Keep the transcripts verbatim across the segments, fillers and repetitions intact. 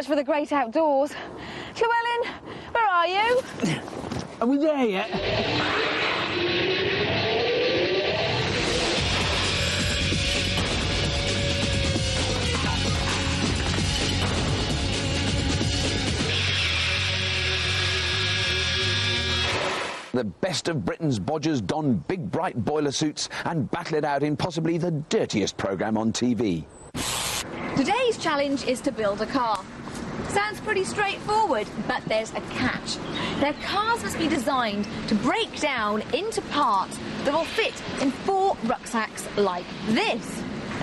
much for the great outdoors. Llewellyn, where are you? Are we there yet? The best of Britain's bodgers don big bright boiler suits and battle it out in possibly the dirtiest programme on T V. Today's challenge is to build a car. Sounds pretty straightforward, but there's a catch. Their cars must be designed to break down into parts that will fit in four rucksacks like this.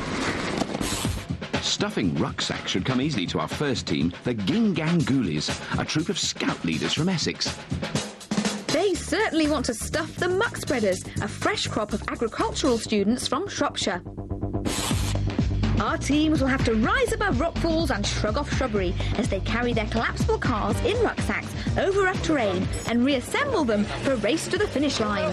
Stuffing rucksacks should come easily to our first team, the Gingangoolies, a troop of scout leaders from Essex. They certainly want to stuff the muck spreaders, a fresh crop of agricultural students from Shropshire. Our teams will have to rise above rockfalls and shrug off shrubbery as they carry their collapsible cars in rucksacks over rough terrain and reassemble them for a race to the finish line.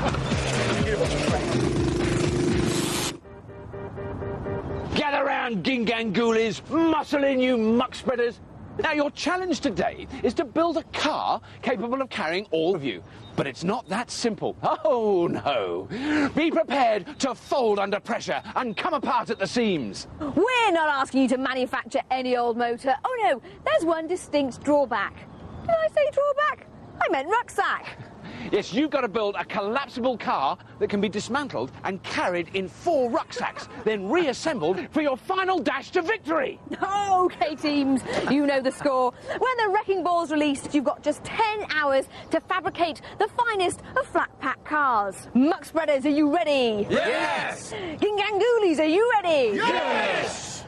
Gather round, Gingangoolies, muscle in, you muck spreaders. Now, your challenge today is to build a car capable of carrying all of you. But it's not that simple. Oh, no. Be prepared to fold under pressure and come apart at the seams. We're not asking you to manufacture any old motor. Oh, no, there's one distinct drawback. Did I say drawback? I meant rucksack. Yes, you've got to build a collapsible car that can be dismantled and carried in four rucksacks, then reassembled for your final dash to victory. OK, teams, you know the score. When the wrecking ball's released, you've got just ten hours to fabricate the finest of flat-pack cars. Muck spreaders, are you ready? Yes! Gingangoolies, are you ready? Yes!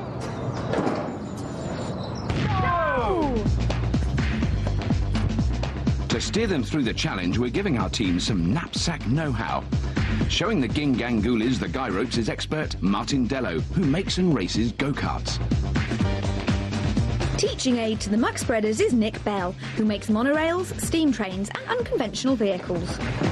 Go! To steer them through the challenge, we're giving our team some knapsack know-how. Showing the Gingangoolies the guy ropes is expert Martin Dello, who makes and races go-karts. Teaching aid to the muck spreaders is Nick Bell, who makes monorails, steam trains and unconventional vehicles.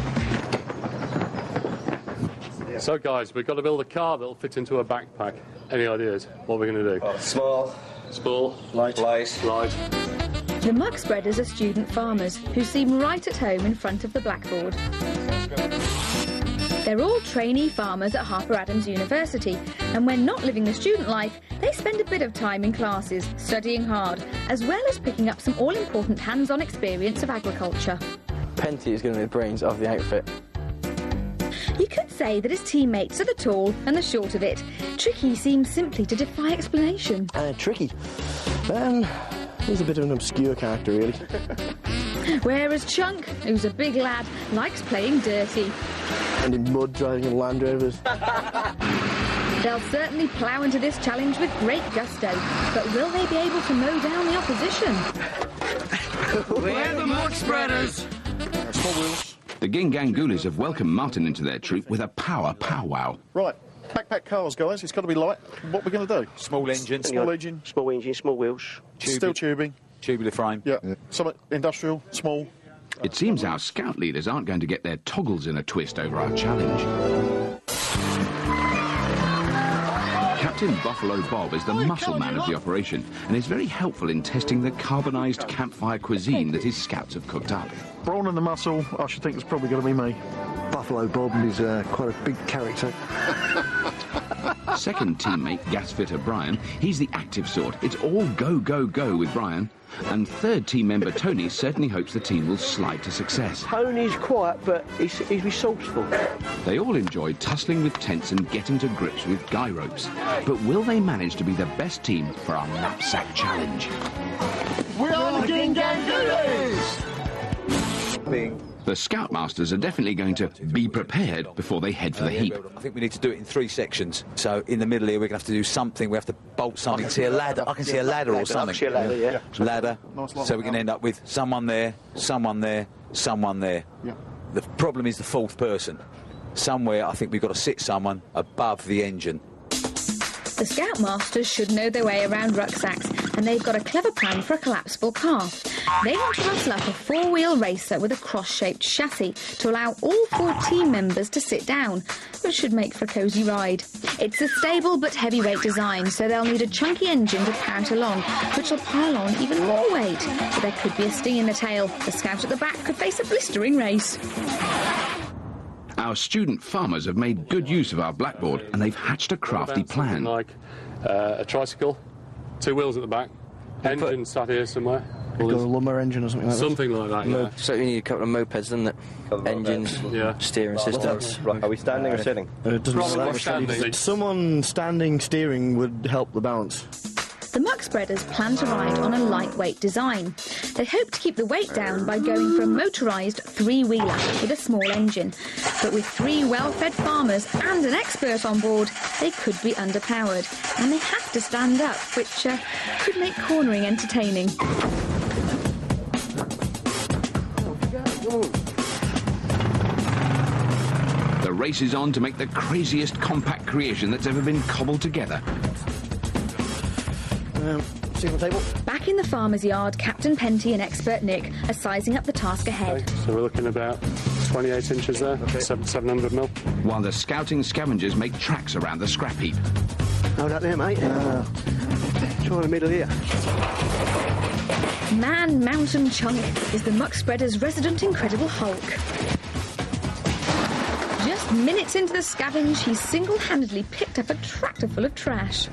So guys, we've got to build a car that'll fit into a backpack. Any ideas? What we're going to do? Oh, small. Small. Light. Light. Light. The muck spreaders are student farmers who seem right at home in front of the blackboard. They're all trainee farmers at Harper Adams University, and when not living the student life, they spend a bit of time in classes, studying hard, as well as picking up some all-important hands-on experience of agriculture. Penty is going to be the brains of the outfit. You could say that his teammates are the tall and the short of it. Tricky seems simply to defy explanation. Uh, tricky? Um... He's a bit of an obscure character, really. Whereas Chunk, who's a big lad, likes playing dirty. And in mud, driving in Land Rovers. They'll certainly plough into this challenge with great gusto, but will they be able to mow down the opposition? We're the muck spreaders! Small wheels. The Gingangoolies have welcomed Martin into their troop with a power powwow. Right. Backpack cars, guys. It's got to be light. What we're going to do? Small engine. Small engine. Small engine, small wheels. Tubu Steel tubing. Tubular frame. Yeah. yeah. Some industrial, small. It seems our scout leaders aren't going to get their toggles in a twist over our challenge. Captain Buffalo Bob is the muscle man of the operation and is very helpful in testing the carbonised campfire cuisine that his scouts have cooked up. Brawn and the muscle, I should think it's probably going to be me. Buffalo Bob is uh, quite a big character. Second teammate, gasfitter Brian, he's the active sort. It's all go, go, go with Brian. And third team member Tony certainly hopes the team will slide to success. Tony's quiet, but he's, he's resourceful. They all enjoy tussling with tents and getting to grips with guy ropes. But will they manage to be the best team for our knapsack challenge? We are the Gingangoolies! The Scoutmasters are definitely going to be prepared before they head for the heap. I think we need to do it in three sections. So in the middle here, we're going to have to do something. We have to bolt something. I can see a ladder. I can see a ladder or something. I can see a ladder, yeah. Ladder. So we can end up with someone there, someone there, someone there. Yeah. The problem is the fourth person. Somewhere, I think we've got to sit someone above the engine. The Scoutmasters should know their way around rucksacks, and they've got a clever plan for a collapsible car. They want to rustle up a four-wheel racer with a cross-shaped chassis to allow all four team members to sit down, which should make for a cosy ride. It's a stable but heavyweight design, so they'll need a chunky engine to power it along, which will pile on even more weight. But there could be a sting in the tail. The scout at the back could face a blistering race. Our student farmers have made good use of our blackboard, and they've hatched a crafty plan. Like uh, a tricycle, two wheels at the back, engine sat here somewhere. Got a lumber engine or something like that. Something like that, yeah. So you need a couple of mopeds, doesn't it? Engines, yeah. steering systems. Are we standing or sitting? Uh, it doesn't Probably matter. standing. Someone standing steering would help the balance. The muck spreaders plan to ride on a lightweight design. They hope to keep the weight down by going for a motorised three-wheeler with a small engine. But with three well-fed farmers and an expert on board, they could be underpowered. And they have to stand up, which uh, could make cornering entertaining. The race is on to make the craziest compact creation that's ever been cobbled together. Um, single table. Back in the farmer's yard, Captain Penty and expert Nick are sizing up the task ahead. Okay, so we're looking about twenty-eight inches there, okay. seven, seven hundred mil. While the scouting scavengers make tracks around the scrap heap. Hold that there, mate. Uh, try in the middle here. Man Mountain Chunk is the muck spreader's resident Incredible Hulk. Just minutes into the scavenge, he's single-handedly picked up a tractor full of trash.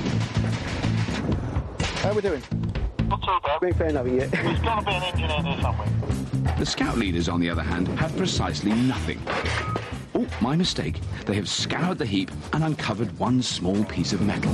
How are we doing? Not too bad. We ain't found nothing yet. There's got to be an engine in there somewhere. The scout leaders, on the other hand, have precisely nothing. Oh, my mistake. They have scoured the heap and uncovered one small piece of metal.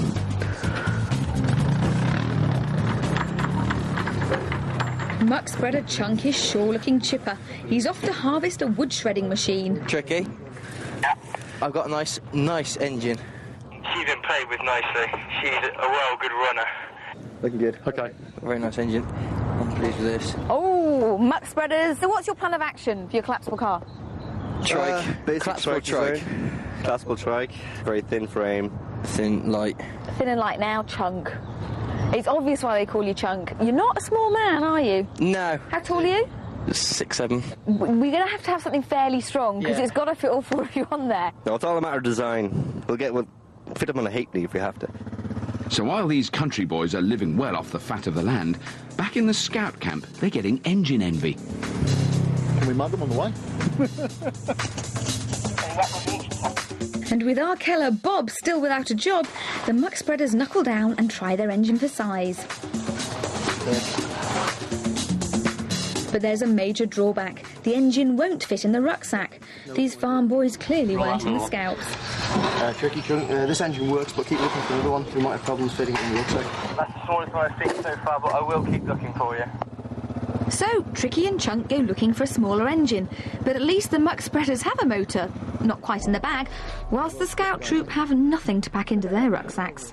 Muck spreader Chunk is sure looking chipper. He's off to harvest a wood shredding machine. Tricky. Yeah. I've got a nice, nice engine. She's been played with nicely. She's a well good runner. Looking good. Okay. Very nice engine. I'm pleased with this. Oh, muck spreaders. So what's your plan of action for your collapsible car? Trike. Uh, basic Collapsible trike trike. Collapsible trike, very thin frame. Thin, light. Thin and light now, Chunk. It's obvious why they call you Chunk. You're not a small man, are you? No. How tall are you? Six, seven. We're going to have to have something fairly strong, because Yeah. it's got to fit all four of you on there. No, it's all a matter of design. We'll get one, fit them on a halfpenny if we have to. So while these country boys are living well off the fat of the land, back in the scout camp, they're getting engine envy. Can we mug them on the way? And with our Keller Bob still without a job, the muck spreaders knuckle down and try their engine for size. But there's a major drawback. The engine won't fit in the rucksack. These farm boys clearly weren't in the scouts. Uh, tricky, Chunk. Uh, this engine works, but keep looking for another one. We might have problems fitting it in the rucksack. That's the smallest one I've seen so far, but I will keep looking for you. So, Tricky and Chunk go looking for a smaller engine. But at least the muck spreaders have a motor, not quite in the bag, whilst the scout troop have nothing to pack into their rucksacks.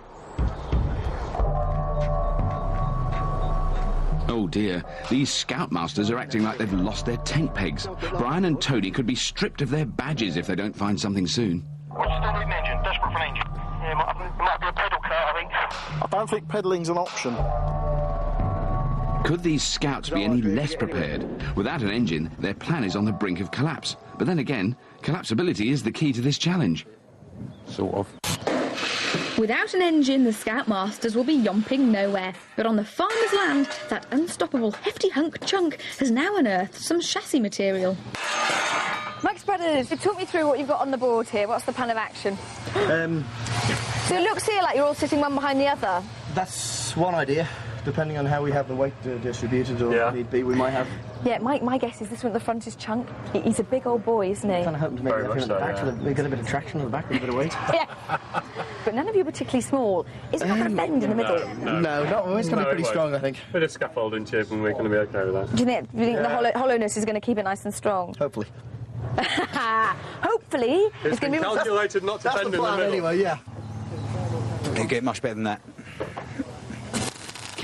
Oh dear, these scoutmasters are acting like they've lost their tent pegs. Brian and Tony could be stripped of their badges if they don't find something soon. What's the story with an engine? Desperate for an engine. Yeah, it might, it might be a pedal car, I think. I don't think pedalling's an option. Could these scouts be any less prepared? Without an engine, their plan is on the brink of collapse. But then again, collapsibility is the key to this challenge. Sort of. Without an engine, the scoutmasters will be yomping nowhere. But on the farmer's land, that unstoppable hefty hunk Chunk has now unearthed some chassis material. Muck spreaders, talk me through what you've got on the board here. What's the plan of action? Um, So it looks here like you're all sitting one behind the other. that's one idea. Depending on how we have the weight uh, distributed, or Yeah. if need be, we might have. Yeah, my, my guess is this one at the front is Chunk. He- He's a big old boy, isn't he? Kind of hoping to make Very it much at the so, back, yeah. so that we get a bit of traction on the back with a bit of weight. Yeah. But none of you are particularly small. Is it not going to bend in the middle? No, No, not, it's going to No, be it pretty won't. strong, I think. Bit of scaffolding chip and we're going to be okay with that. Do you think, do you think the Yeah. hollow, hollowness is going to keep it nice and strong? Hopefully. Hopefully, it's, It's going been to be... calculated not to That's bend the in the plan middle. anyway, yeah. It'll get much better than that.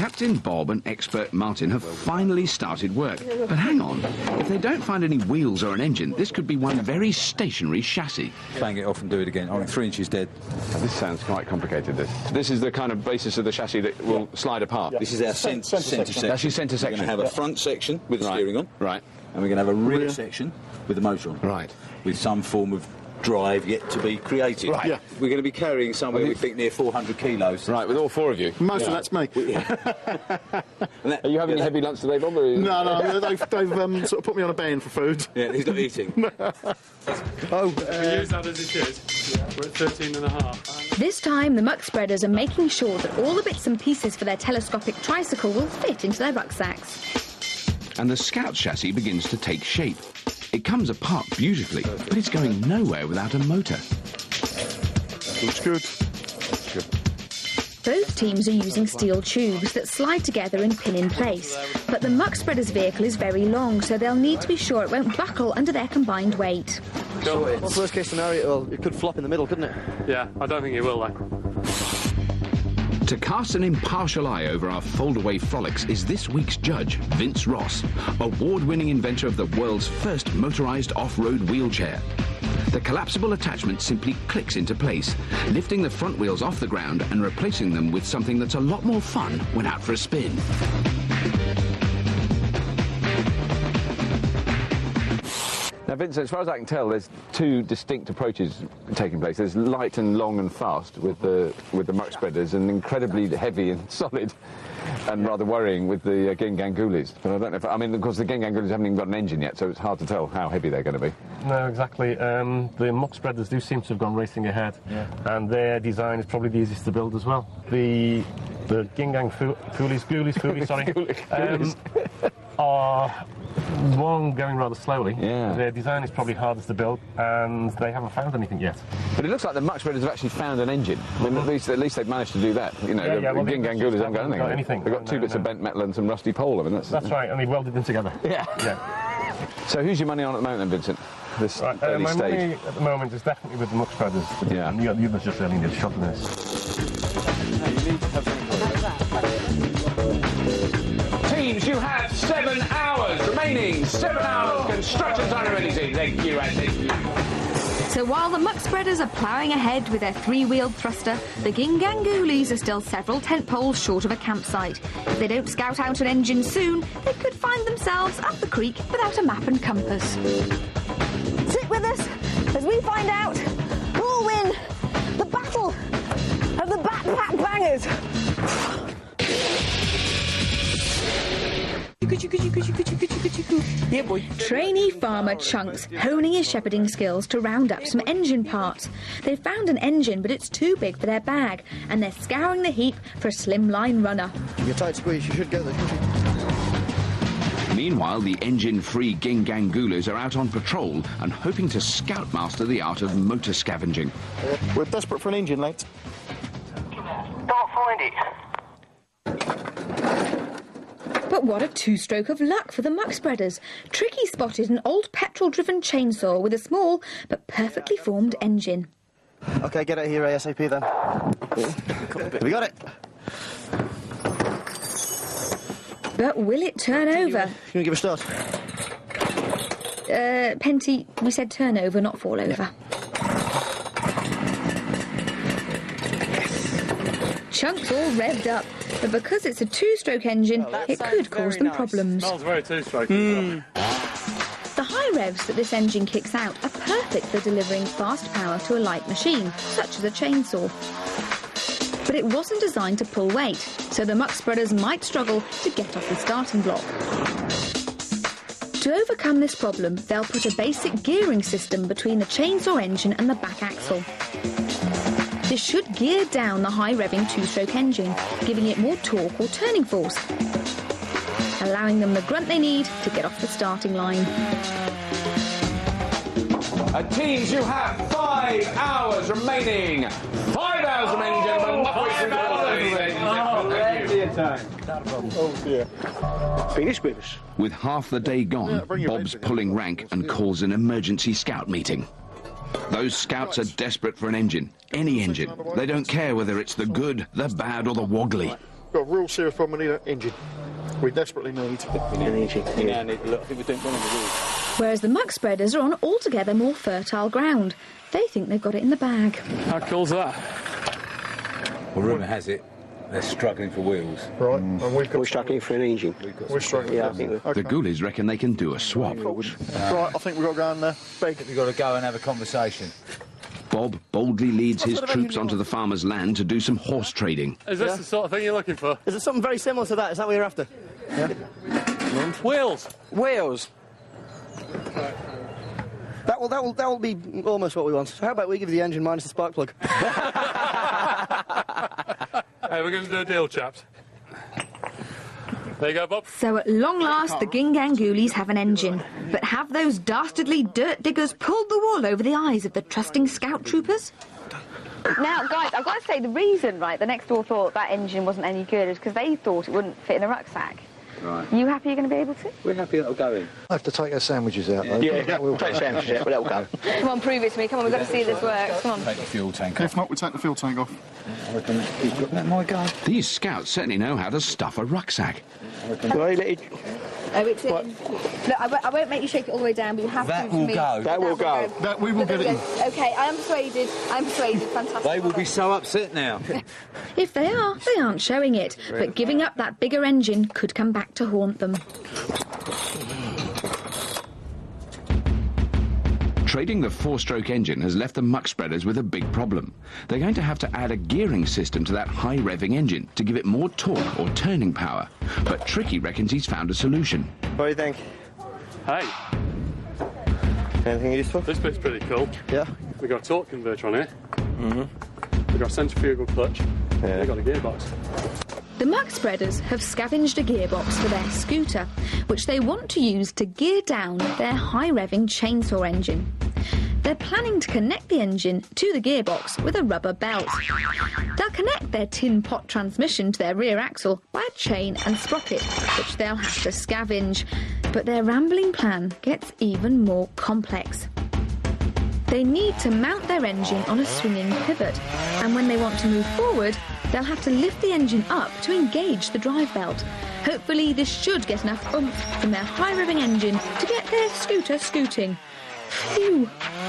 Captain Bob and expert Martin have finally started work. But hang on, if they don't find any wheels or an engine, this could be one very stationary chassis. Bang it off and do it again. I think three inches dead. This sounds quite complicated, this. This is the kind of basis of the chassis that will yeah. slide apart. Yeah. This is our cent centre section. section. That's your centre section. We're going to have a front section with the right. steering on. Right. And we're going to have a rear, rear section with the motor on. Right. With some form of drive yet to be created. Right. Yeah. We're going to be carrying somewhere, we think, near four hundred kilos. Right, with all four of you. Most yeah. of that's me. Are you having yeah, a heavy lunch today, Bob? Or no, no, they've, they've um, sort of put me on a ban for food. Yeah, he's not eating. oh, uh, we use that as it is. We're at thirteen and a half. This time, the muck spreaders are making sure that all the bits and pieces for their telescopic tricycle will fit into their rucksacks. And the Scout chassis begins to take shape. It comes apart beautifully, but it's going nowhere without a motor. Looks good. good. Both teams are using steel tubes that slide together and pin in place. But the muck spreader's vehicle is very long, so they'll need to be sure it won't buckle under their combined weight. What's worst case scenario? Well, it could flop in the middle, couldn't it? Yeah, I don't think it will, though. To cast an impartial eye over our fold-away frolics is this week's judge, Vince Ross, award-winning inventor of the world's first motorised off-road wheelchair. The collapsible attachment simply clicks into place, lifting the front wheels off the ground and replacing them with something that's a lot more fun when out for a spin. Now, Vincent, as far as I can tell, there's two distinct approaches taking place. There's light and long and fast with the with the muck spreaders, and incredibly heavy and solid, and rather worrying with the uh, Gingangulis. But I don't know if I mean, of course, the Gingangulis haven't even got an engine yet, so it's hard to tell how heavy they're going to be. No, exactly. Um, the muck spreaders do seem to have gone racing ahead, yeah. and their design is probably the easiest to build as well. The the Gingang Foolies, Ghoulies, Foolies, sorry, um, are one going rather slowly. Yeah. Their design is probably hardest to build, and they haven't found anything yet. But it looks like the muck spreaders have actually found an engine. I mean, at least at least they've managed to do that. You know, yeah, the yeah, well, Gingangulis haven't got anything. Got anything. They've got two no, bits no. of bent metal and some rusty pole. I mean, that's that's right, and they welded them together. Yeah. Yeah. So who's your money on at the moment, then, Vincent? This right, uh, early my stage. money at the moment is definitely with the muck spreaders. Yeah. And the others just really need a shot in this. No, you need to have something Teams, you have seven hours remaining. Seven hours. Construction time remaining. Thank you, Andy. So while the muck spreaders are ploughing ahead with their three-wheeled thruster, the Gingangulis are still several tent poles short of a campsite. If they don't scout out an engine soon, they could find themselves up the creek without a map and compass. Stick with us as we find out who will win the battle of the backpack bangers. Yeah, boy. Trainee farmer Chunks honing his shepherding skills to round up some engine parts. They've found an engine, but it's too big for their bag, and they're scouring the heap for a slimline runner. You're tight squeeze, you should get there, shouldn't you? Meanwhile, the engine-free Gingangulis are out on patrol and hoping to scoutmaster the art of motor scavenging. Uh, we're desperate for an engine, lads. Can't find it. But what a two-stroke of luck for the muck spreaders. Tricky spotted an old petrol-driven chainsaw with a small but perfectly formed engine. OK, get out here ASAP then. Have we got it? But will it turn over? Can you give a start? Uh, Penty, we said turn over, not fall over. Chunks all revved up, but because it's a two-stroke engine, oh, it could cause them nice. problems. Smells very two-stroke. Mm. The high revs that this engine kicks out are perfect for delivering fast power to a light machine, such as a chainsaw. But it wasn't designed to pull weight, so the muck spreaders might struggle to get off the starting block. To overcome this problem, they'll put a basic gearing system between the chainsaw engine and the back axle. This should gear down the high-revving two-stroke engine, giving it more torque or turning force, allowing them the grunt they need to get off the starting line. Uh, teams, you have five hours remaining. Five hours oh, remaining, gentlemen. Five hours. Oh, plenty of time. Oh, dear. Finish with us. With half the day gone, yeah, Bob's pulling rank and calls an emergency scout meeting. Those scouts are desperate for an engine. Any engine. They don't care whether it's the good, the bad or the woggly. got a real serious problem. We need an engine. We desperately need an engine. We now need to look. I think we're doing one of the wheels. Whereas the muck spreaders are on altogether more fertile ground. They think they've got it in the bag. How cool's that? Well, rumour has it they're struggling for wheels. Right, and we've got... We're struggling for an engine. We're struggling Yeah, I for think an we're... okay. The Ghoulies reckon they can do a swap. Right, I think we've got to go in there. Beg. We've got to go and have a conversation. Bob boldly leads What his sort of troops engine onto you the farmer's land to do some horse trading. Is this Yeah. the sort of thing you're looking for? Is it something very similar to that? Is that what you're after? Yeah. Wheels. Wheels. That will, that will, that will be almost what we want. So how about we give you the engine minus the spark plug? Hey, we're going to do a deal, chaps. There you go, Bob. So at long last, the Gingang Ghoulies have an engine. But have those dastardly dirt diggers pulled the wool over the eyes of the trusting scout troopers? Now, guys, I've got to say, the reason, right, the next door thought that engine wasn't any good is because they thought it wouldn't fit in a rucksack. Right. You happy you're going to be able to? We're happy that'll go in. I have to take our sandwiches out, though. Yeah, yeah we'll take sandwiches out, but that'll go. Come on, prove it to me. Come on, we've got to see if this works. Come on. Take the fuel tank If not, we take the fuel tank off. I reckon he's got that, my guy. These scouts certainly know how to stuff a rucksack. Right, let it... Oh, it's in. Look, I, w I won't make you shake it all the way down, but you have That to for will me. go. That will go. That we will But get there it we in. go. Okay, I am persuaded. I'm persuaded. Fantastic. They will be so upset now. If they are, they aren't showing it. But giving up that bigger engine could come back to haunt them. Trading the four-stroke engine has left the muck spreaders with a big problem. They're going to have to add a gearing system to that high-revving engine to give it more torque or turning power. But Tricky reckons he's found a solution. What do you think? Hey, Anything useful? this bit's pretty cool. Yeah. We've got a torque converter on here. Mm-hmm. We've got a centrifugal clutch. Yeah. We've got a gearbox. The muck spreaders have scavenged a gearbox for their scooter, which they want to use to gear down their high-revving chainsaw engine. They're planning to connect the engine to the gearbox with a rubber belt. They'll connect their tin pot transmission to their rear axle by a chain and sprocket, which they'll have to scavenge. But their rambling plan gets even more complex. They need to mount their engine on a swinging pivot, and when they want to move forward, they'll have to lift the engine up to engage the drive belt. Hopefully this should get enough oomph from their high-revving engine to get their scooter scooting. Phew.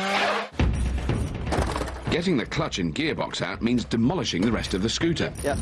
Getting the clutch and gearbox out means demolishing the rest of the scooter. Yep.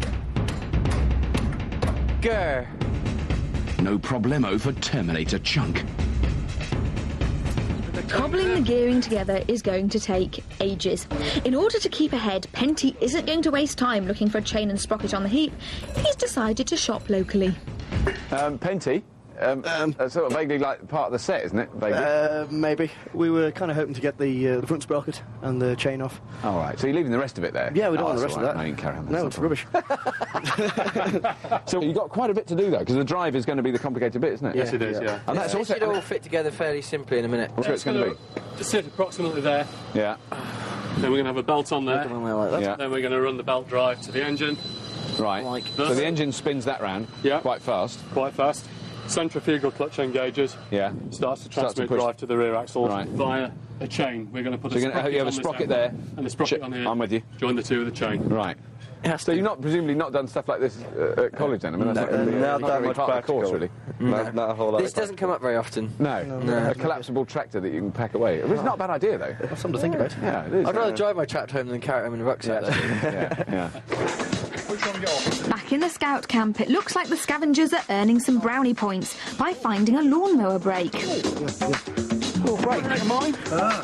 Grr. No problemo for Terminator Chunk. Cobbling the gearing together is going to take ages. In order to keep ahead, Penty isn't going to waste time looking for a chain and sprocket on the heap. He's decided to shop locally. Um, Penty, um, Um, that's sort of vaguely like part of the set, isn't it? Vaguely. Uh, maybe. We were kind of hoping to get the, uh, the front sprocket and the chain off. All right, so you're leaving the rest of it there? Yeah, we don't Oh, want the that's rest all of right. that. No, you can carry on. No, That's it's not rubbish. So you've got quite a bit to do, though, because the drive is going to be the complicated bit, isn't it? Yes, it is, yeah. And that's It also... should all fit together fairly simply in a minute. What's it's going to be? Just sit approximately there. Yeah. Then we're going to have a belt on there. like that. Yeah. Then we're going to run the belt drive to the engine. Right. Like so this. the engine spins that round Yeah. quite fast. Quite fast. Centrifugal clutch engages. Yeah. Starts to Starts to transmit push. drive to the rear axle Right. via a chain. We're going to put So a you're gonna- sprocket you have a on this sprocket end there. and a sprocket Ch- on here. I'm with you. Join the two with a chain. Right. So you've not presumably not done stuff like this uh, at college, then? I mean, that's No, not, really, no, not not really much part of the course, practical. really. Not, not a whole lot. This doesn't come up very often. No. No. A collapsible tractor that you can pack away. It's not a bad idea, though. That's something to think about. Yeah, it is. I'd rather drive my tractor home than carry it home in a rucksack. Yeah, yeah. Back in the scout camp, it looks like the scavengers are earning some brownie points by finding a lawnmower brake. Oh, right. Mine?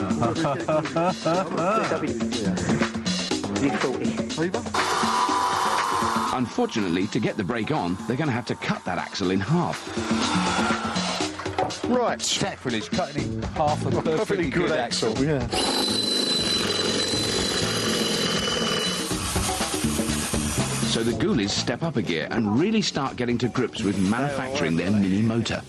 Unfortunately, to get the brake on, they're going to have to cut that axle in half. Right. Sacrilege, cutting in half a perfectly, Perfectly good axle, yeah. So the Ghoulies step up a gear and really start getting to grips with manufacturing their mini motor.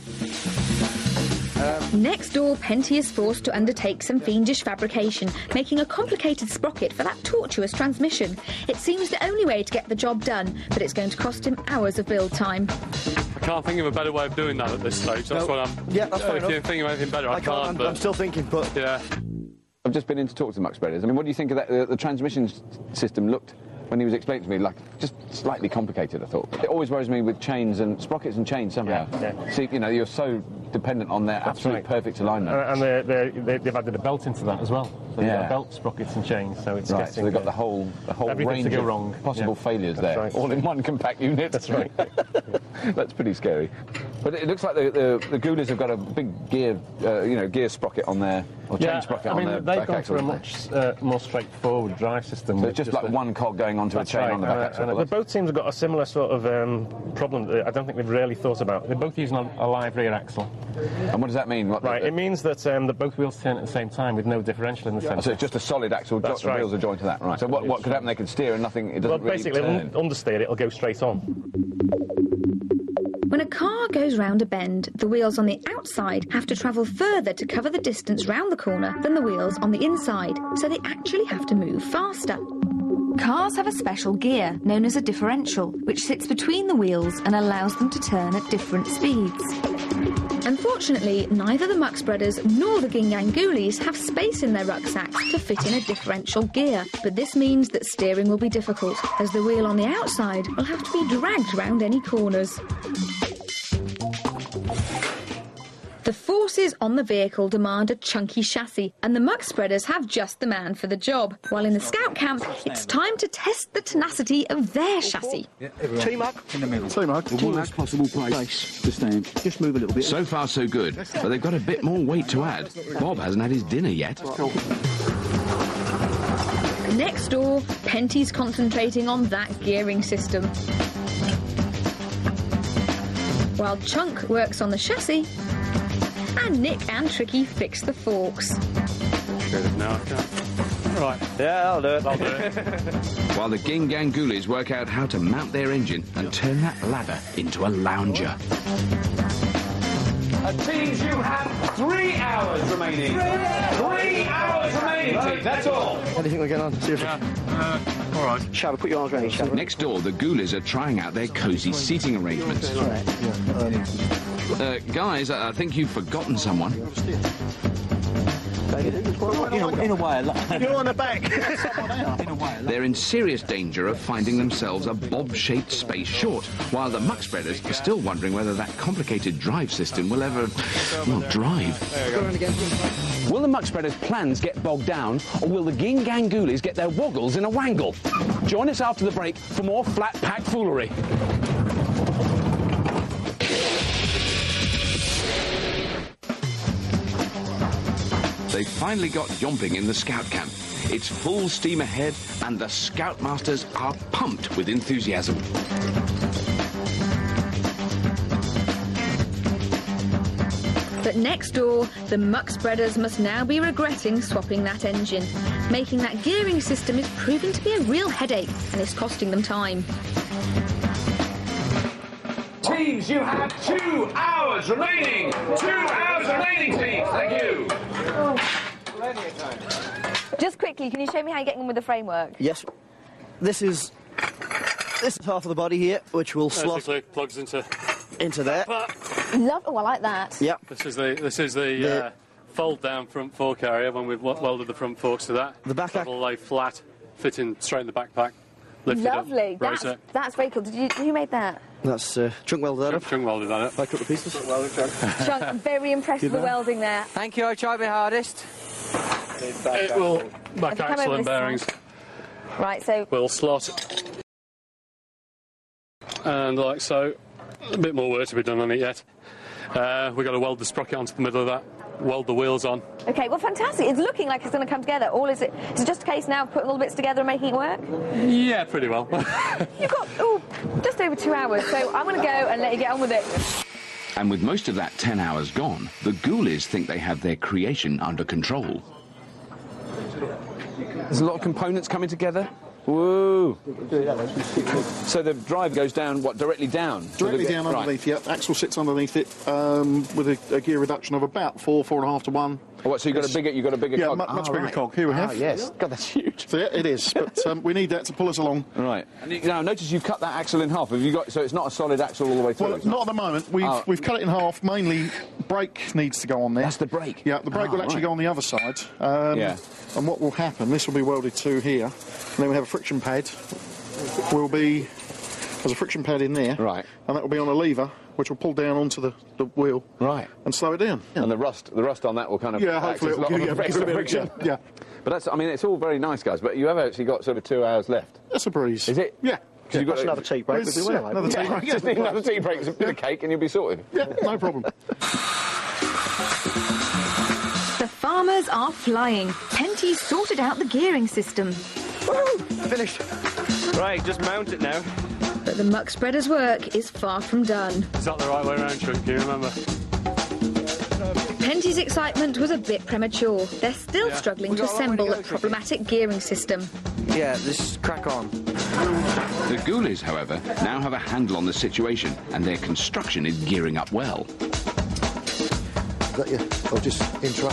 Next door, Penty is forced to undertake some fiendish fabrication, making a complicated sprocket for that tortuous transmission. It seems the only way to get the job done, but it's going to cost him hours of build time. I can't think of a better way of doing that at this stage. That's No. what I'm... Yeah, that's fair If you enough. think of anything better, I, I can't, I'm, but... I'm still thinking, but... Yeah. I've just been in to talk to the muck spreaders. I mean, what do you think of that? The, the transmission s- system looked when he was explaining to me, like, just slightly complicated, I thought. It always worries me with chains and sprockets and chains somehow. Yeah, yeah. See, you know, you're so dependent on their That's absolute right. perfect alignment. Uh, and they're, they're, they, they've added a belt into that as well. So Yeah. they've got belt, sprockets and chains, so it's Right, getting... so they've got uh, the whole, the whole everything range to go of wrong. possible Yeah. failures That's there, right. all in one compact unit. That's right. That's pretty scary. But it looks like the, the, the Ghoulies have got a big gear, uh, you know, gear sprocket on their, or chain Yeah, sprocket I mean, on their they've back gone axle. for a much uh, more straightforward drive system. So with it's just like a- one cog going onto a That's chain right. on the back uh, axle. and the both teams have got a similar sort of um, problem that I don't think they've really thought about. They're both using a, a live rear axle. And what does that mean? What, Right, it means that um, that both wheels turn at the same time with no differential in the centre. So it's just a solid axle, That's the right. wheels are joined to that, right? So what, what could happen? They could steer and nothing, it doesn't Well, really basically, turn. it'll un- understeer, it'll go straight on. When a car goes round a bend, the wheels on the outside have to travel further to cover the distance round the corner than the wheels on the inside, so they actually have to move faster. Cars have a special gear, known as a differential, which sits between the wheels and allows them to turn at different speeds. Unfortunately, neither the Muck Spreaders nor the Gingang Ghoulies have space in their rucksacks to fit in a differential gear, but this means that steering will be difficult, as the wheel on the outside will have to be dragged round any corners. The forces on the vehicle demand a chunky chassis, and the Muck Spreaders have just the man for the job. While in the scout camp, it's time to test the tenacity of their chassis. T-Muck. In the middle. T-Muck. The worst possible place to stand. Just move a little bit. So far, so good. But they've got a bit more weight to add. Bob hasn't had his dinner yet. Next door, Penty's concentrating on that gearing system, while Chunk works on the chassis, and Nick and Tricky fix the forks. Now, right. Yeah, I'll do it. I'll do it. While the Gingang Ghoulies work out how to mount their engine and turn that ladder into a lounger. Uh, teams, you have three hours remaining. Three hours remaining, teams. That's all. How do you think we're getting on? Seriously. Uh, all right. Shabba, put your arms around each other. Next door, the Ghoulies are trying out their cosy seating arrangements. Uh, guys, I think you've forgotten someone. You know, in a way, like... You're on the back. They're in serious danger of finding themselves a bob-shaped space short, while the Muck Spreaders are still wondering whether that complicated drive system will ever, well, drive. Will the Muck Spreaders' plans get bogged down, or will the Gingang Ghoulies get their woggles in a wangle? Join us after the break for more flat-pack foolery. They've finally got yomping in the scout camp. It's full steam ahead, and the Scoutmasters are pumped with enthusiasm. But next door, the Muck Spreaders must now be regretting swapping that engine. Making that gearing system is proving to be a real headache, and it's costing them time. Teams, you have two hours remaining. Two hours remaining, teams. Thank you. Just quickly, can you show me how you're getting on with the framework? Yes. This is this is half of the body here, which will slot Basically, plugs into into there. Love. Oh, I like that. Yep. This is the this is the, The- uh, fold down front fork area when we've wel- welded the front forks to that. The back That'll lay flat, fit in straight in the backpack. Lift Lovely. It up, raise That's, it. that's very cool. Did you, who made that? That's uh, chunk welded that up. Chunk welded that up. I cut the pieces. Chuck, I'm very impressed with the welding there. Thank you, I tried my hardest. It will back Have you come axle over and this bearings side? Right, so will slot. And like so, a bit more work to be done on it yet. Uh, we've got to weld the sprocket onto the middle of that, weld the wheels on. okay, well, fantastic. It's looking like it's going to come together. All is it? Is it just a case now of putting all the bits together and making it work? Yeah, pretty well. You've got oh, just over two hours, so I'm going to go and let you get on with it. And with most of that ten hours gone, the Ghoulies think they have their creation under control. There's a lot of components coming together. Woo! So the drive goes down, what, directly down? Directly So the- down right. underneath, yeah. Axle sits underneath it um, with a, a gear reduction of about four, four and a half to one. Oh, what, so you've got a bigger, you've got a bigger Yeah, cog? mu- much Oh, bigger right. cog. Here we have. Ah, yes. God, that's huge. So, yeah, it is, but um, we need that to pull us along. Right. And you, now, notice you've cut that axle in half. Have you got? So it's not a solid axle all the way through. Well, not at the moment. We've, Oh. we've cut it in half. Mainly, brake needs to go on there. That's the brake? Yeah, the brake Ah, will actually right. go on the other side. Um, Yeah. And what will happen, this will be welded to here. And then we have a friction pad will be, there's a friction pad in there. Right. And that will be on a lever, which will pull down onto the, the wheel. Right. And slow it down. And the rust, the rust on that will kind of... Yeah, act hopefully as a it'll lot give of you extra a bit of- friction. yeah, yeah. But that's, I mean, it's all very nice, guys, but you have actually got sort of two hours left. That's a breeze. Is it? Yeah. You've got That's another tea break. It's, We'll be well, yeah, mate. another tea Yeah, break. just need another tea break, a bit of cake, and you'll be sorted. Yeah, no problem. The farmers are flying. Penty's sorted out the gearing system. Woo! Finished. Right, just mount it now. But the muck spreader's work is far from done. Is that the right way around, Chuck? Do you remember? Penty's excitement was a bit premature. They're still Yeah. struggling We to got a long way to assemble go, a Tricky. problematic gearing system. Yeah, just crack on. The Ghoulies, however, now have a handle on the situation, and their construction is gearing up well. Got you. I'll just interrupt.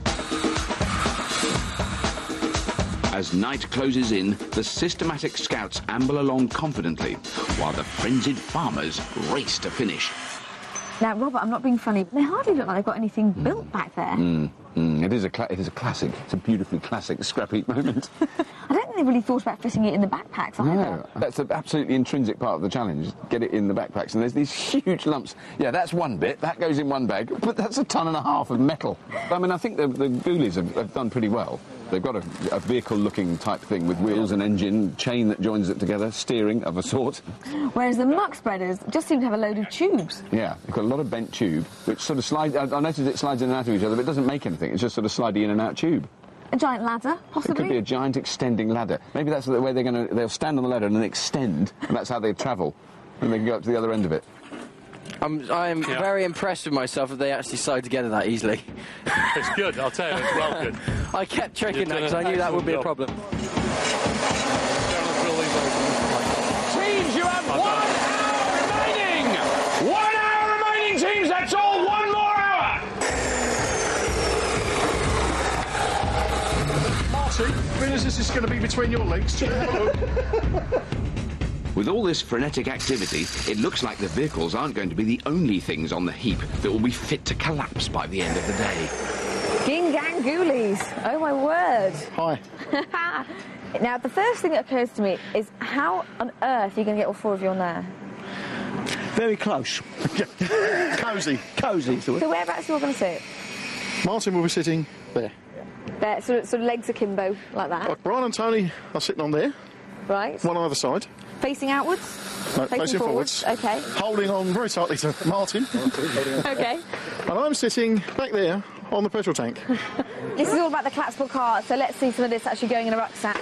As night closes in, the systematic scouts amble along confidently, while the frenzied farmers race to finish. Now, Robert, I'm not being funny. They hardly look like they've got anything built back there. Mm, mm, it is a cla- it is a classic. It's a beautifully classic scrap heap moment. I don't think they really thought about fitting it in the backpacks either. No, that's an absolutely intrinsic part of the challenge. Get it in the backpacks, and there's these huge lumps. Yeah, that's one bit. That goes in one bag, but that's a ton and a half of metal. I mean, I think the, the Ghoulies have, have done pretty well. They've got a, a vehicle-looking type thing with wheels and engine, chain that joins it together, steering of a sort. Whereas the muck spreaders just seem to have a load of tubes. Yeah, they've got a lot of bent tube, which sort of slides... I, I noticed it slides in and out of each other, but it doesn't make anything. It's just sort of sliding in and out tube. A giant ladder, It possibly. could be a giant extending ladder. Maybe that's the way they're going to... They'll stand on the ladder and then extend, and that's how they travel. And they can go up to the other end of it. I'm, I'm Yeah. very impressed with myself that they actually slide together that easily. It's good, I'll tell you, it's well good. I kept checking You've that done because I an knew that would be a excellent problem. Teams, you have one hour remaining! One hour remaining, teams! That's all! One more hour! Marty, when is this going to be between your legs? With all this frenetic activity, it looks like the vehicles aren't going to be the only things on the heap that will be fit to collapse by the end of the day. Gingang Ghoulies. Oh, my word. Hi. Now, the first thing that occurs to me is how on earth are you going to get all four of you on there? Very close. Cosy. Cosy. So whereabouts are you all going to sit? Martin will be sitting there. There, sort of, sort of legs akimbo, like that. Uh, Brian and Tony are sitting on there, Right. one either side. Facing outwards? No, facing forwards. Okay. Holding on very tightly to Martin. Okay. And I'm sitting back there on the petrol tank. This is all about the collapsible cart, so let's see some of this actually going in a rucksack.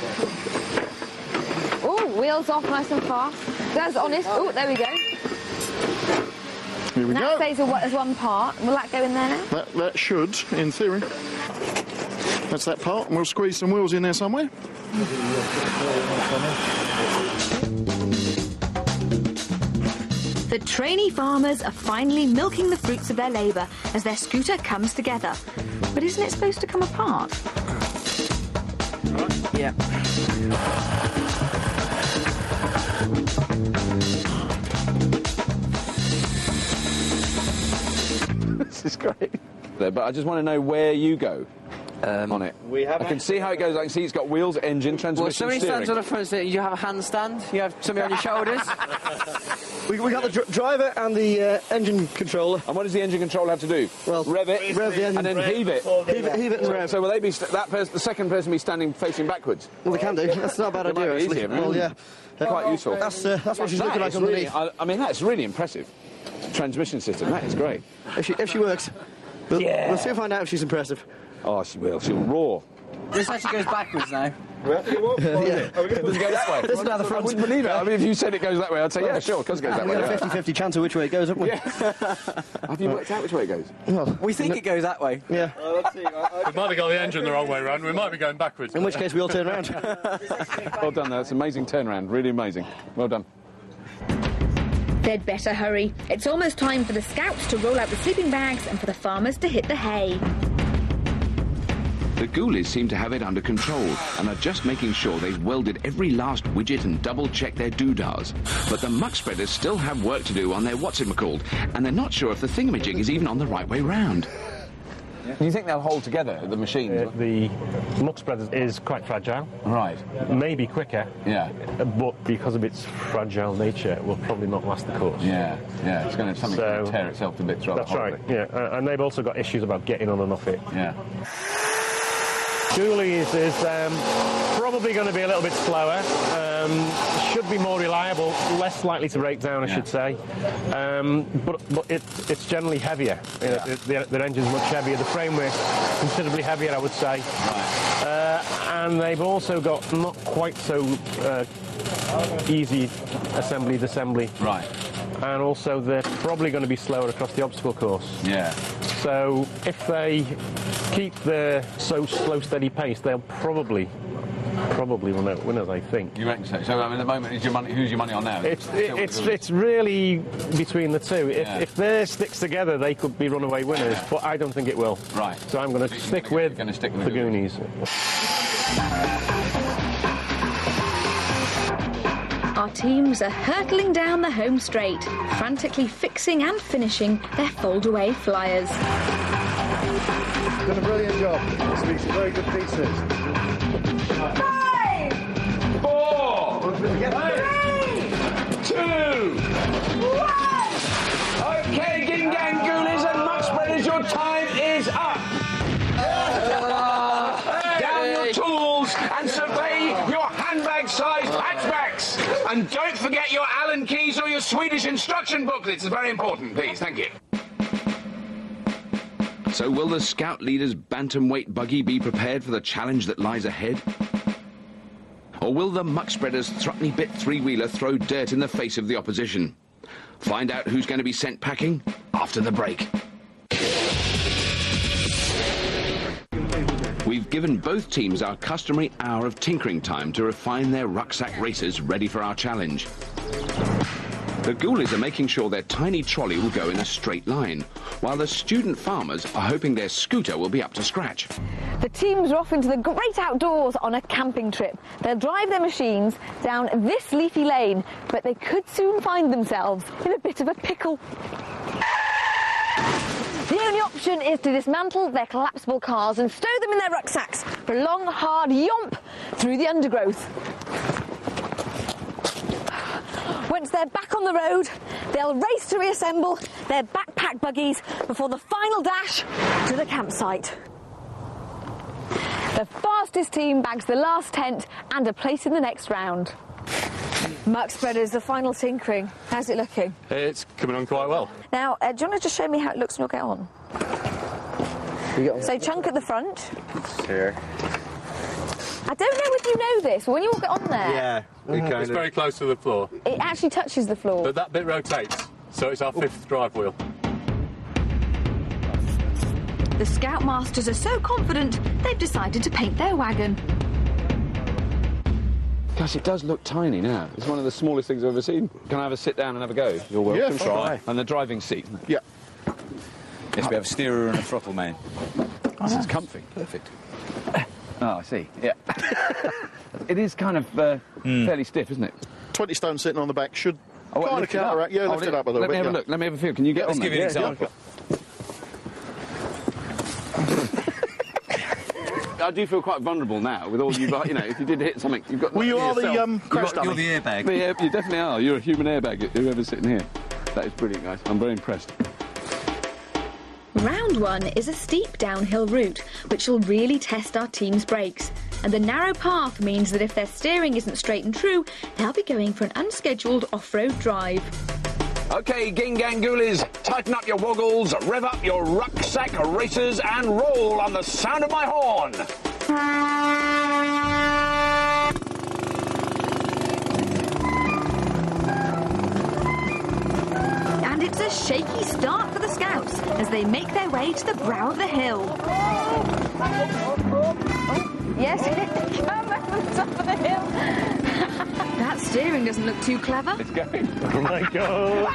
Oh, wheels off nice and fast. That's honest. Oh, there we go. Here we And that go. stays as one part. Will that go in there now? That, that should, in theory. That's that part, and we'll squeeze some wheels in there somewhere. The trainee farmers are finally milking the fruits of their labour as their scooter comes together. But isn't it supposed to come apart? Yeah. This is great. But I just want to know where you go Um, on it. we have I can see how it goes. I can see it's got wheels, engine, transmission, Well, somebody steering. stands on the front seat. You have a handstand. You have somebody on your shoulders. We, we got the dr- driver and the uh, engine controller. And what does the engine control have to do? Well, rev it, rev the engine. and then heave it. Heave it, heave it and rev. So will they be st- that person, the second person be standing facing backwards? Well, they can do. That's not a bad It might idea, be actually. easier, Well, mm. yeah. They're quite useful. That's, uh, that's what she's That looking like is underneath. really, I, I mean, that's really impressive. Transmission system, that is great. If she, if she works. We'll, Yeah. we'll soon find out if she's impressive. Oh, she will. She'll roar. This actually goes backwards now. yeah. It doesn't go that way. This is now the I front. wouldn't believe it. I mean, if you said it goes that way, I'd say, yeah, sure, of course it goes that We've way. got a fifty fifty chance of which way it goes, haven't we? Have you worked out which way it goes? Well, We think it goes that way. yeah. We might have got the engine the wrong way round. We might be going backwards. In which case we all turn around. Well done, though. It's an amazing turnaround. Really amazing. Well done. They'd better hurry. It's almost time for the scouts to roll out the sleeping bags and for the farmers to hit the hay. The Ghoulies seem to have it under control and are just making sure they've welded every last widget and double-checked their doodahs. But the muck spreaders still have work to do on their what's-it-called, and they're not sure if the thingamajig is even on the right way round. Yeah. Do you think they'll hold together, the machines? Uh, the muck spreader is quite fragile. Right. Maybe quicker. Yeah. But because of its fragile nature, it will probably not last the course. Yeah, yeah. It's going to something So, to tear itself to bits rather That's right, yeah. Uh, and they've also got issues about getting on and off it. Yeah. Ghoulies is um, probably going to be a little bit slower. Um, should be more reliable, less likely to break down, I Yeah. should say. Um, but but it, it's generally heavier. You know, Yeah. the, the engine's much heavier. The framework considerably heavier, I would say. Right. Uh, and they've also got not quite so uh, easy assembly disassembly. Right. And also they're probably going to be slower across the obstacle course. Yeah. So if they keep the so slow, steady pace, they'll probably, probably win out winners, I think. You reckon so? So I mean, at the moment, is your money? Who's your money on now? It's it, it's it's really between the two. If Yeah. if theirs sticks together, they could be runaway winners, but I don't think it will. Right. So I'm going to stick with gonna stick with the the Goonies. Our teams are hurtling down the home straight, frantically fixing and finishing their fold-away flyers. Done a brilliant job. This makes very good pieces. Five, four, three, two, one. Okay, Gingang Ghoulies and Muck Spreaders, your time is up. Down your tools and survey your handbag-sized hatchbacks. And don't forget your Allen keys or your Swedish instruction booklets. It's very important, please. Thank you. So will the Scout leader's bantamweight buggy be prepared for the challenge that lies ahead? Or will the Muck Spreader's thruppeny bit three-wheeler throw dirt in the face of the opposition? Find out who's going to be sent packing after the break. We've given both teams our customary hour of tinkering time to refine their rucksack racers ready for our challenge. The Ghoulies are making sure their tiny trolley will go in a straight line, while the student farmers are hoping their scooter will be up to scratch. The teams are off into the great outdoors on a camping trip. They'll drive their machines down this leafy lane, but they could soon find themselves in a bit of a pickle. The only option is to dismantle their collapsible cars and stow them in their rucksacks for a long, hard yomp through the undergrowth. Once they're back on the road, they'll race to reassemble their backpack buggies before the final dash to the campsite. The fastest team bags the last tent and a place in the next round. Muck Spreaders, the final tinkering. How's it looking? It's coming on quite well. Now, uh, do you want to just show me how it looks and we'll get on? So, Chunk at the front. Here. I don't know if you know this, but when you all get on there, Yeah, Mm-hmm. it's very close to the floor. it actually touches the floor. But that bit rotates, so it's our fifth drive wheel. The Scoutmasters are so confident, they've decided to paint their wagon. Gosh, it does look tiny now. It's one of the smallest things I've ever seen. Can I have a sit down and have a go? You're welcome. Yeah, try. And the driving seat. Yeah. Yes, we have a steerer and a throttle man. This is comfy. Perfect. Oh, I see. Yeah. It is kind of uh, Hmm. fairly stiff, isn't it? twenty stone sitting on the back should Oh, what, kind of lift it up? counteract. Yeah, Oh, lift let- it up a little Let bit. me have yeah. a look. Let me have a feel. Can you get Let's on give there? you an Yeah, example. I do feel quite vulnerable now with all you, you know, if you did hit something, you've got. Well, you are the yourself. um, crash You're dummy. the airbag. The air- you definitely are. You're a human airbag, whoever's sitting here. That is brilliant, guys. I'm very impressed. Round one is a steep downhill route, which will really test our team's brakes. And the narrow path means that if their steering isn't straight and true, they'll be going for an unscheduled off-road drive. Okay, Gingang Ghoulies, tighten up your woggles, rev up your rucksack racers, and roll on the sound of my horn. And it's a shaky start for the Scouts as they make their way to the brow of the hill. Yes, come over the top of the hill. That steering doesn't look too clever. It's going. Oh my God!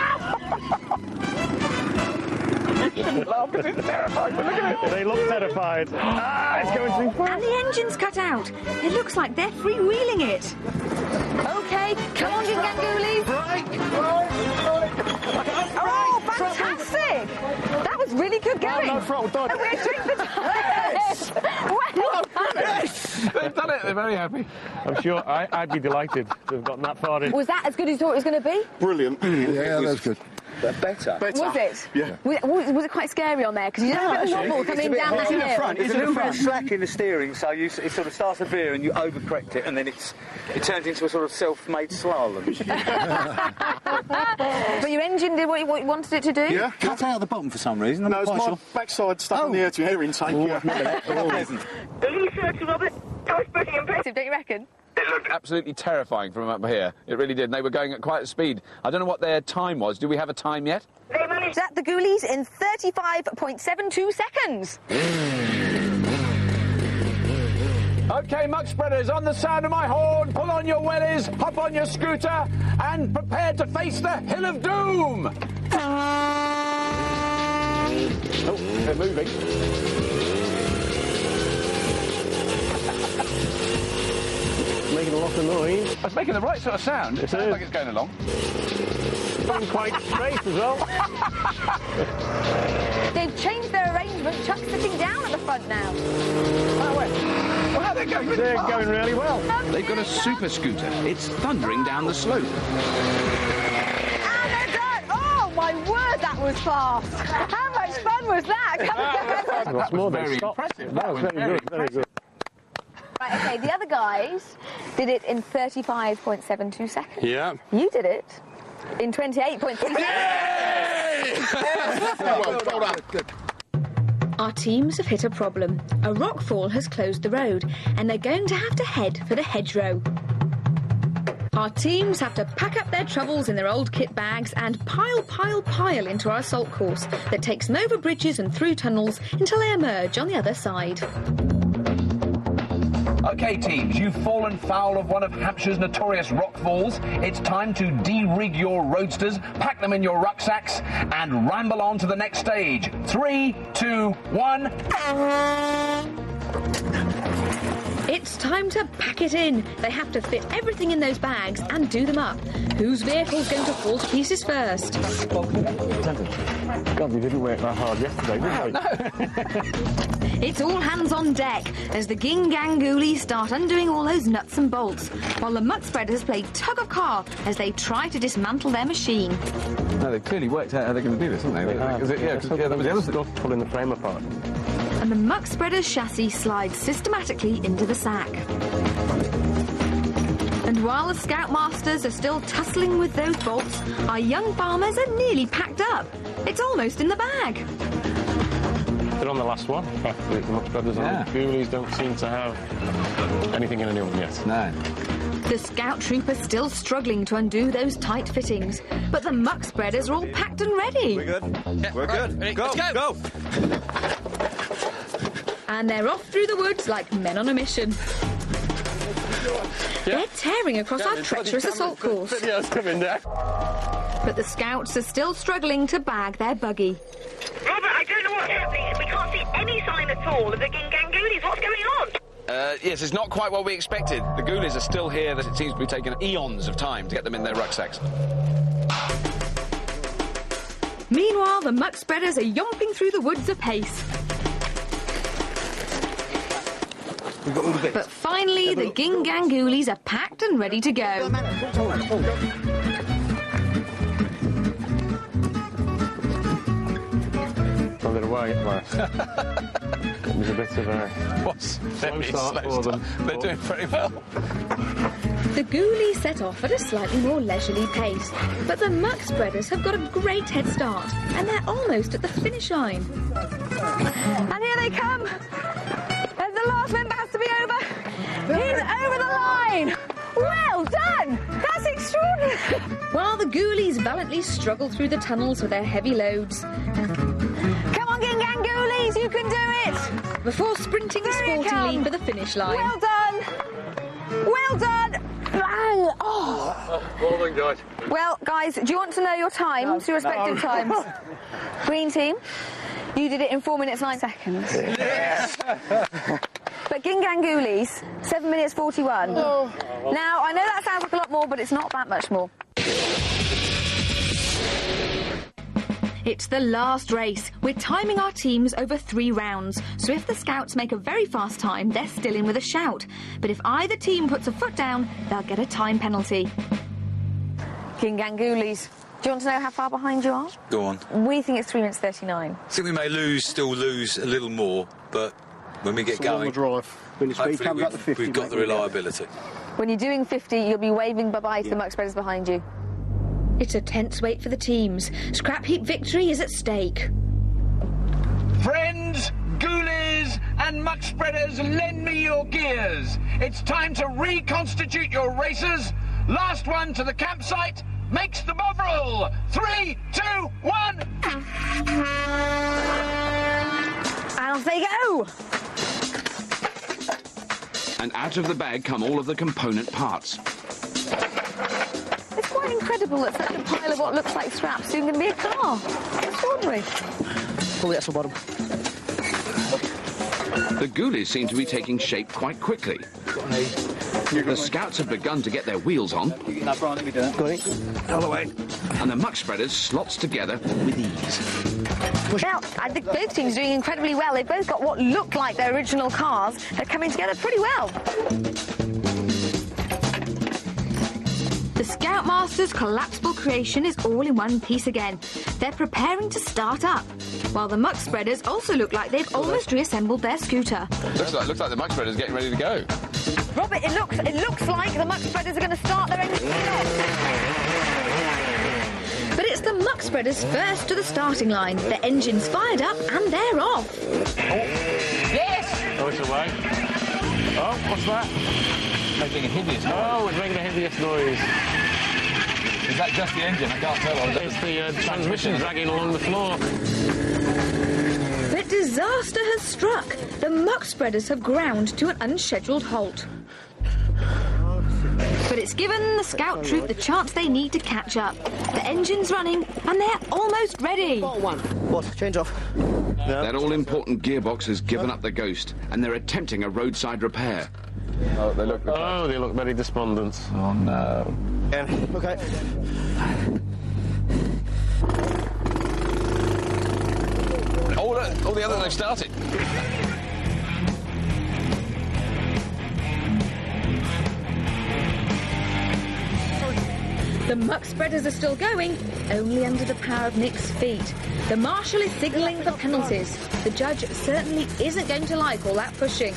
You shouldn't laugh because it's terrifying, but look at it. They look terrified. Ah, it's going too fast. And the engine's cut out. It looks like they're freewheeling it. Okay, come on, Gingang Ghoulies. Oh, fantastic! That was really really good going. Oh, no throttle, don't. And we're doing the tires. Well done. They've done it. They're very happy. I'm sure I, I'd be delighted to have gotten that far in. Was that as good as you thought it was going to be? Brilliant. Yeah, that's good. Better. Better. Was it? Yeah. Was it, was, was it quite scary on there? Because you don't have the wobble coming down that hill. There's a little bit of slack in the steering, so you, it sort of starts a veer and you overcorrect it, and then it's it turns into a sort of self-made slalom. But your engine did what you, what you wanted it to do? Yeah. Cut out the bottom for some reason. I'm No, not it's quite my sure. backside stuck on the air to air intake. Oh, Yeah. I remember that. Oh, pleasant. Research, Robert. That was pretty impressive, Don't you reckon? It looked absolutely terrifying from up here. It really did. And they were going at quite a speed. I don't know what their time was. Do we have a time yet? They managed that, the Ghoulies, in thirty-five point seven two seconds. OK, muck spreaders, on the sound of my horn, pull on your wellies, hop on your scooter, and prepare to face the Hill of Doom! Oh, they're moving. Making a lot of noise. It's making the right sort of sound. It It sounds is. like it's going along. Going quite straight as well. They've changed their arrangement. Chuck's sitting down at the front now. Well, they're going really They're fast. going really well. They've got a super scooter. It's thundering down the slope. And they're done! Oh, my word, that was fast! How much fun was that? Come on. What's more, they very stopped. impressive. That That was was very very good, very good. Right, OK, the other guys did it in thirty-five point seven two seconds. Yeah. You did it in twenty-eight point three seconds. Well, well done. Our teams have hit a problem. A rockfall has closed the road, and they're going to have to head for the hedgerow. Our teams have to pack up their troubles in their old kit bags and pile, pile, pile into our assault course that takes them over bridges and through tunnels until they emerge on the other side. OK, teams, you've fallen foul of one of Hampshire's notorious rockfalls. It's time to de-rig your roadsters, pack them in your rucksacks, and ramble on to the next stage. Three, two, one... It's time to pack it in. They have to fit everything in those bags and do them up. Whose vehicle's going to fall to pieces first? God, we didn't work that hard yesterday, did we? It's all hands on deck as the Ging Gang Ghoulies start undoing all those nuts and bolts, while the muck spreaders play tug of car as they try to dismantle their machine. No, they've clearly worked out how they're going to do this, haven't they? Uh, Is it, yeah, 'cause, yeah, that was the other thing. stuff pulling the frame apart. And the muck spreader's chassis slides systematically into the sack. And while the Scoutmasters are still tussling with those bolts, our young farmers are nearly packed up. It's almost in the bag. They're on the last one. The muck spreaders Yeah. and the Ghoulies don't seem to have anything in any of them yet. No. The scout troopers still struggling to undo those tight fittings, but the muck spreaders are all packed and ready. We're good. Yeah, we're good. Ready? Go, Let's go. go. And they're off through the woods like men on a mission. They're tearing across our treacherous assault course. Video's coming down. But the scouts are still struggling to bag their buggy. Robert, I don't know what's happening. We can't see any sign at all of the Ging Gang Ghoulies. What's going on? Uh, yes, it's not quite what we expected. The Ghoulies are still here. That it seems to be taking eons of time to get them in their rucksacks. Meanwhile, the muck spreaders are yomping through the woods apace. We've got all the bits. But finally, the Ging Gang Ghoulies are packed and ready to go. Got it away at last. It was a bit of a What's slow start for them. They're doing very well. The Ghoulies set off at a slightly more leisurely pace, but the muck spreaders have got a great head start, and they're almost at the finish line. And here they come. And the last member has to be over. He's over the line. Well done. That's extraordinary. While the Ghoulies valiantly struggle through the tunnels with their heavy loads. Come on, Ging Gang Ghoulies, you can do it. Before sprinting There you sportingly come. for the finish line. Well done. Well done. Bang. Oh. Well done, guys. Well, guys, do you want to know your times, your respective times? Green team, you did it in four minutes, nine seconds. Yes. But Ging Gang Ghoulies, seven minutes, forty-one. Oh. Now, I know that sounds like a lot more, but it's not that much more. It's the last race. We're timing our teams over three rounds, so if the Scouts make a very fast time, they're still in with a shout. But if either team puts a foot down, they'll get a time penalty. Gingangoolies, do you want to know how far behind you are? Go on. We think it's three minutes thirty-nine. I think we may lose, still lose a little more, but when we get It's a long going, drive. When it's hopefully speed comes we've, up to fifty, we've got mate, the we'll get reliability. When you're doing fifty, you'll be waving bye-bye to the muck spreaders behind you. It's a tense wait for the teams. Scrap heap victory is at stake. Friends, ghoulies and muck spreaders, lend me your gears. It's time to reconstitute your racers. Last one to the campsite makes the bovril. Three, two, one. And off they go. And out of the bag come all of the component parts. It's quite incredible that such a pile of what looks like scrap soon going to be a car. Extraordinary. Pull the axle bottom. The ghoulies seem to be taking shape quite quickly. The Scouts have begun to get their wheels on. No, Brian, let me do it. Got it. All the way. And the muck spreaders slots together with ease. Now, I think both teams are doing incredibly well. They've both got what look like their original cars. They're coming together pretty well. The Scoutmasters' collapsible creation is all in one piece again. They're preparing to start up, while the muck spreaders also look like they've almost reassembled their scooter. Looks like looks like the muck spreader's getting ready to go. Robert, it looks it looks like the muck spreaders are going to start their engine off. But it's the muck spreaders first to the starting line. Their engine's fired up and they're off. Yes! Oh, it's away. Oh, what's that? Making a hideous noise. Oh, it's making a hideous noise. Is that just the engine? I can't tell. It's the uh, transmission dragging along the floor. But disaster has struck. The muck spreaders have ground to an unscheduled halt. But it's given the Scout troop the chance they need to catch up. The engine's running and they're almost ready. One. What? Change off. That all-important gearbox has given up the ghost, and they're attempting a roadside repair. Oh, they look. Oh, they look very despondent. Oh no. Yeah. Okay. Oh, look! All the others have started. The muck spreaders are still going, only under the power of Nick's feet. The marshal is signalling for penalties. The judge certainly isn't going to like all that pushing.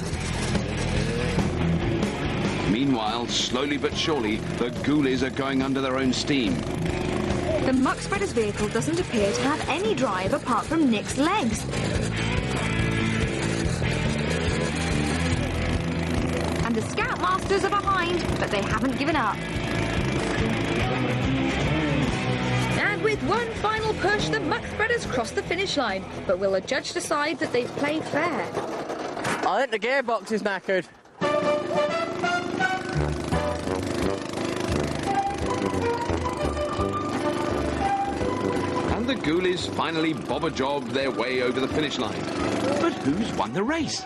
Meanwhile, slowly but surely, the ghoulies are going under their own steam. The muck spreader's vehicle doesn't appear to have any drive apart from Nick's legs. And the Scoutmasters are behind, but they haven't given up. And with one final push, the muck spreaders cross the finish line. But will the judge decide that they've played fair? I think the gearbox is knackered. And the ghoulies finally bob-a-job their way over the finish line. But who's won the race?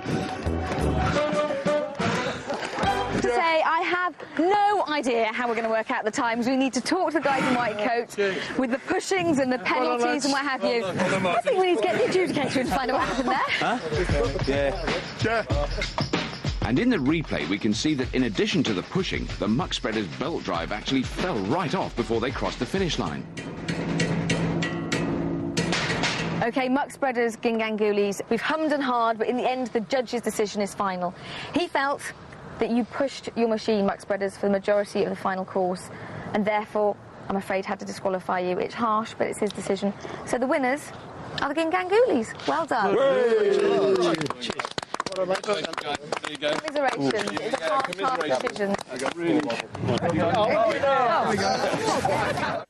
To say, I have no idea how we're going to work out the times. We need to talk to the guys in white coats with the pushings and the penalties and what have you. I think we need to get the adjudicator and find out what happened there. Huh? Yeah. Yeah. And in the replay, we can see that in addition to the pushing, the muck spreader's belt drive actually fell right off before they crossed the finish line. OK, muck spreaders, Gingangoolies, we've hummed and hawed, but in the end, the judge's decision is final. He felt that you pushed your machine, muck spreaders, for the majority of the final course, and therefore, I'm afraid, had to disqualify you. It's harsh, but it's his decision. So the winners are the Gingangoolies. Well done. Commiserations. It's a hard, hard decision. I got really...